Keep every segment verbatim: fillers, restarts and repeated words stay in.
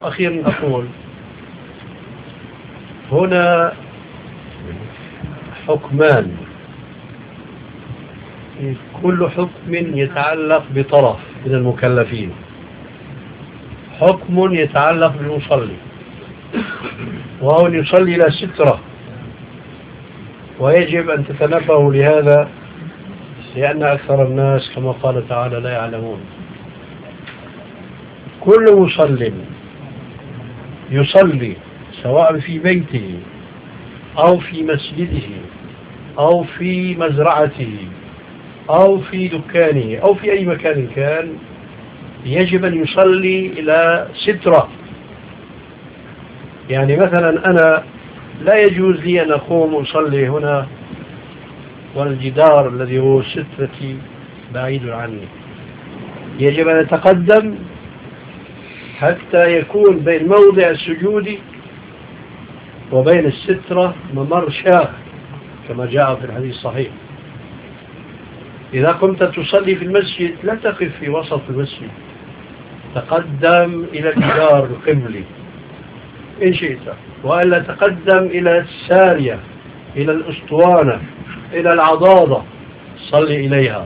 أخيرا أقول هنا حكمان، كل حكم يتعلق بطرف من المكلفين. حكم يتعلق بالمصلي وهو أن يصلي إلى سترة، ويجب أن تتنبهوا لهذا لأن أكثر الناس كما قال تعالى لا يعلمون. كل مصل يصلي سواء في بيته أو في مسجده أو في مزرعته أو في دكانه أو في أي مكان كان، يجب أن يصلي إلى سترة. يعني مثلا أنا لا يجوز لي أن أقوم أصلي هنا والجدار الذي هو سترتي بعيد عني، يجب أن أتقدم حتى يكون بين موضع السجود وبين السترة ممر شاخ كما جاء في الحديث الصحيح. إذا قمت تصلي في المسجد لا تقف في وسط المسجد، تقدم إلى الجدار القبلي إن شئت، وإلا تقدم إلى السارية، إلى الأسطوانة، إلى العضاضة، صلي إليها.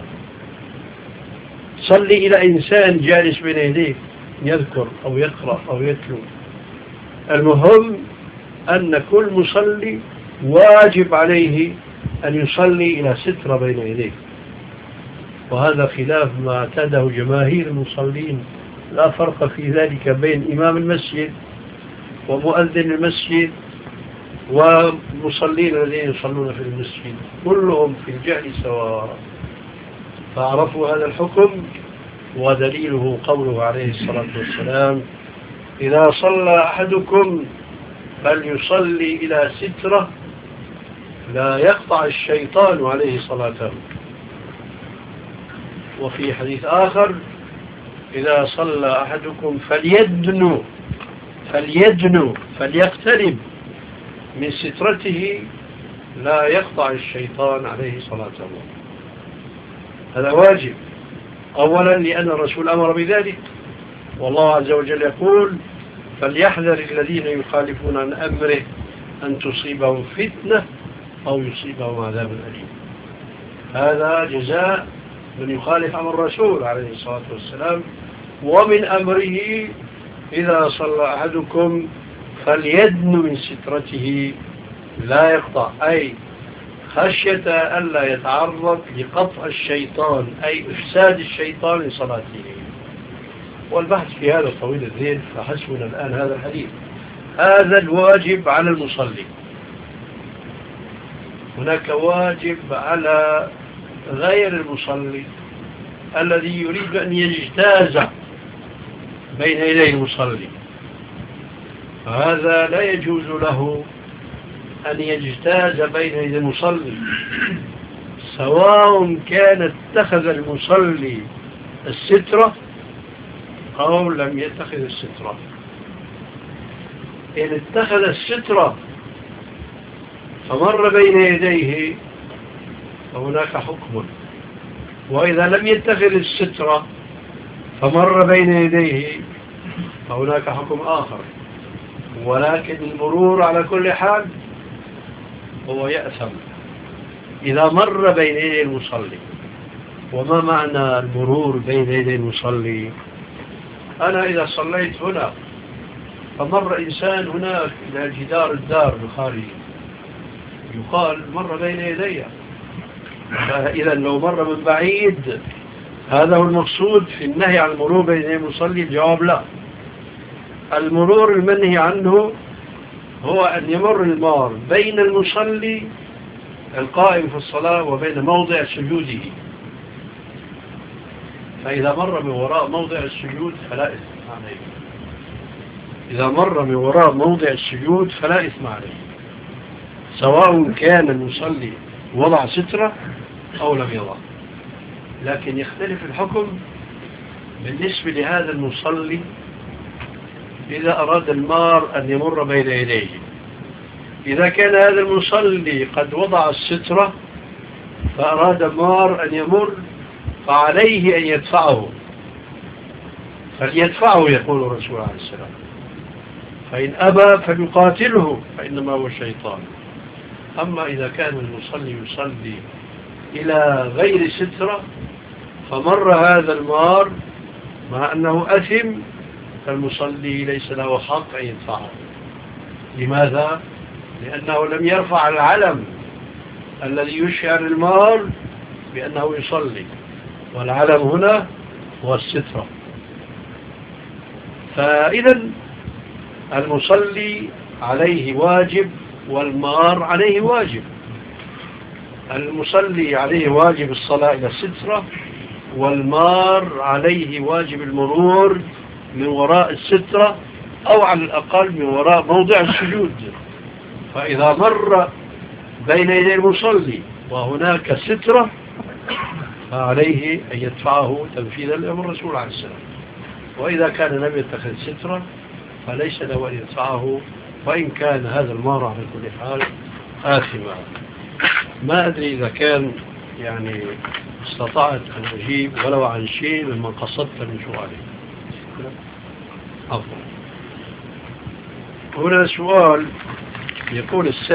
صلي إلى إنسان جالس بين يديك يذكر أو يقرأ أو يتلو. المهم أن كل مصلي واجب عليه أن يصلي إلى سترة بين يديه، وهذا خلاف ما اعتاده جماهير المصلين. لا فرق في ذلك بين إمام المسجد ومؤذن المسجد ومصلين الذين يصلون في المسجد، كلهم في الجهل سواء. فعرفوا هذا الحكم، ودليله قوله عليه الصلاة والسلام: إذا صلى أحدكم فليصلي إلى سترة لا يقطع الشيطان عليه صلاته. وفي حديث آخر: إذا صلى أحدكم فليدنو فليدنو فليقترب من سترته لا يقطع الشيطان عليه صلاته. هذا واجب أولا لأن الرسول أمر بذلك، والله عز وجل يقول: فليحذر الذين يخالفون عن أمره أن تصيبهم فتنة أو يصيبهم عذاب أليم. هذا جزاء من يخالف أمر الرسول عليه الصلاة والسلام. ومن أمره: إذا صلى أحدكم فليدن من سترته لا يقطع، أي خشية ألا يتعرض لقطع الشيطان أي إفساد الشيطان لصلاته. والبحث في هذا طويل الذيل، فحسبنا الآن هذا الحديث. هذا الواجب على المصلي. هناك واجب على غير المصلي الذي يريد أن يجتاز بين يدي المصلي، هذا لا يجوز له أن يجتاز بين يدي المصلي، سواء كان اتخذ المصلي السترة أو لم يتخذ السترة. إن اتخذ السترة فمر بين يديه فهناك حكم، وإذا لم يتخذ السترة فمر بين يديه فهناك حكم آخر. ولكن المرور على كل حال هو يأثم إذا مر بين يدي المصلي. وما معنى المرور بين يدي المصلي؟ أنا إذا صليت هنا فمر إنسان هناك إلى جدار الدار الخارجي، يقال مر بين يدي. إذا لو مر من بعيد هذا هو المقصود في النهي عن المرور بين يدي المصلي؟ الجواب لا. المرور المنهي عنه هو أن يمر المار بين المصلي القائم في الصلاة وبين موضع سجوده. فإذا مر من وراء موضع السجود فلا إثم عليه. إذا مر من وراء موضع السجود فلا إثم عليه، سواء كان المصلي وضع سترة أو لم يضع. لكن يختلف الحكم بالنسبة لهذا المصلي إذا أراد المار أن يمر بين يديه. إذا كان هذا المصلي قد وضع السترة فأراد المار أن يمر فعليه أن يدفعه، فليدفعه يقول الرسول عليه السلام. فإن أبى فليقاتله فإنما هو الشيطان. أما إذا كان المصلي يصلي إلى غير سترة فمر هذا المار مع أنه أثم، فالمصلي ليس له حق أن يدفعه. لماذا؟ لأنه لم يرفع العلم الذي يشعر المار بأنه يصلي، والعلم هنا هو السترة. فإذا المصلي عليه واجب والمار عليه واجب. المصلي عليه واجب الصلاة إلى السترة، والمار عليه واجب المرور من وراء السترة أو على الأقل من وراء موضع السجود. فإذا مر بين يدي المصلي وهناك سترة فعليه أن يدفعه تنفيذا لأمر الرسول عليه السلام. وإذا كان لم يتخذ سترة فليس له أن يدفعه، وإن كان هذا المار على كل حال آثما. ما أدري إذا كان يعني استطعت أن أجيب ولو عن شيء مما قصدت من سؤالي. أفضل. هنا سؤال يقول السائل: